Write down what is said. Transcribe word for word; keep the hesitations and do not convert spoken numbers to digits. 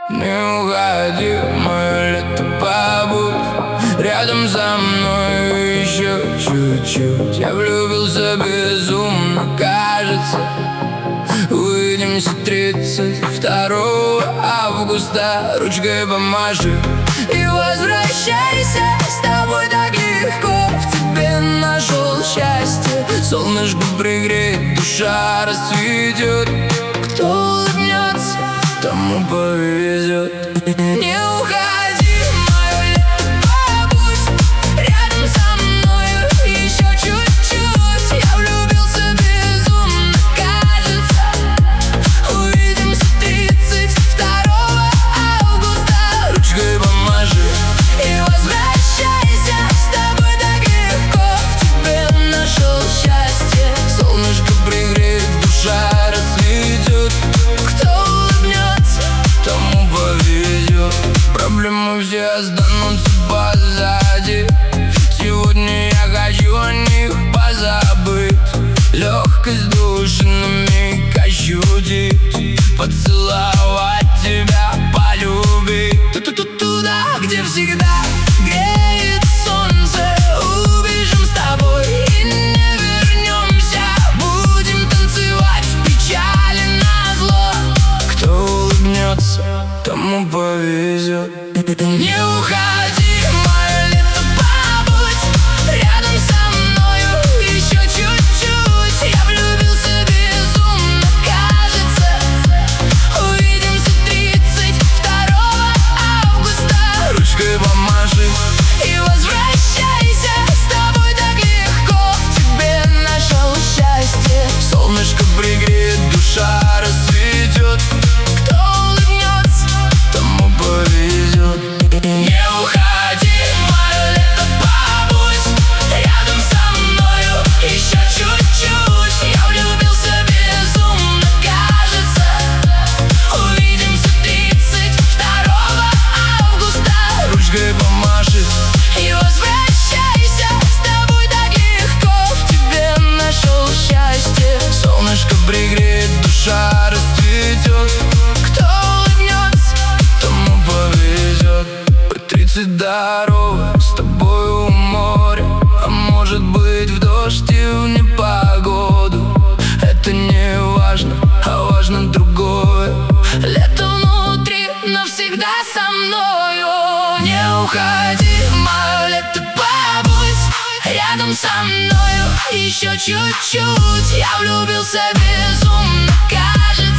Не уходи, мое лето, побудь рядом со мной еще чуть-чуть. Я влюбился безумно, кажется. Увидимся тридцать второго августа. Ручкой помаши и возвращайся. С тобой так легко, в тебе нашел счастье. Солнышко пригреет, душа расцветет. Кто улыбнется, тому повезет. Не уходи, мое лето, побудь рядом со мною еще чуть-чуть. Я влюбился безумно, кажется. Увидимся тридцать второго августа. Ручкой помаши и возвращайся. С тобой так легко, в тебе нашел счастье. Солнышко пригреет, душа расцветет. Кто улыбнется, тому повезет. Проблемы все останутся позади. Сегодня я хочу о них позабыть. Легкость души на миг ощутить. Поцеловать тебя, полюбить. Туда, где всегда греет солнце. Убежим с тобой и не вернемся. Будем танцевать в печали назло. Кто улыбнется, тому повезет. Не уходи, мое лето, побудь рядом со мною еще чуть-чуть. Я влюбился безумно, кажется. Увидимся тридцать второго августа. Ручкой помаши и возвращайся. С тобой так легко, в тебе нашел счастье. Солнышко пригреет, душа расцветет. Кто улыбнется, тому повезет. Не уходи, мое лето, побудь рядом со мною еще чуть-чуть. Я влюбился безумно, кажется. Увидимся тридцать второго августа. Ручкой помаши и возвращайся. С тобой так легко, в тебе нашел счастье. Солнышко пригреет, душа расцветет. Кто улыбнется, тому повезет. По тридцать дорога с тобой у моря. А может быть в дождь и в непогоду. Это не важно, а важно другое. Лето внутри, навсегда со мною. Не уходи, мое лето, побудь рядом со мною еще чуть-чуть. Я влюбился безумно, кажется.